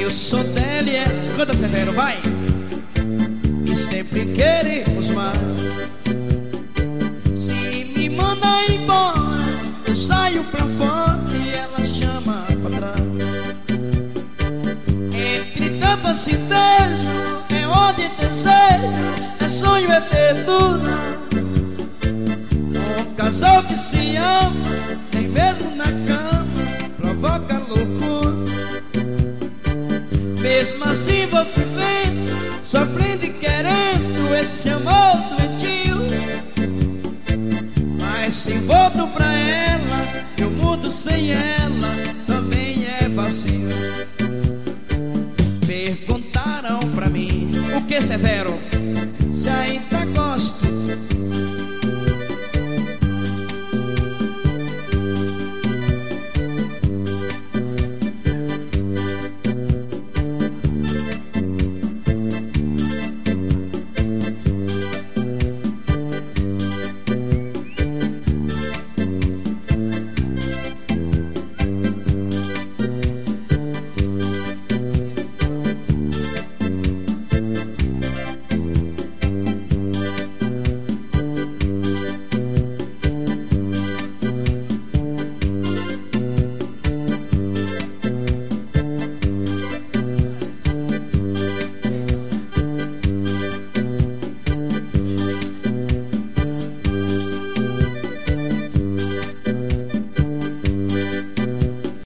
Eu sou dela e ela, canta severo, vai. E sempre queremos mais. Se me manda embora, eu saio pra fora e ela chama pra trás. Entre tapas e beijo, é ódio e desejo, é sonho eterno. Um casal que se ama, nem mesmo na cama, provoca loucura. Mesmo assim vou vivendo, sofrendo e querendo esse amor doentio. Mas se volto pra ela, eu mudo sem ela, também é vazio.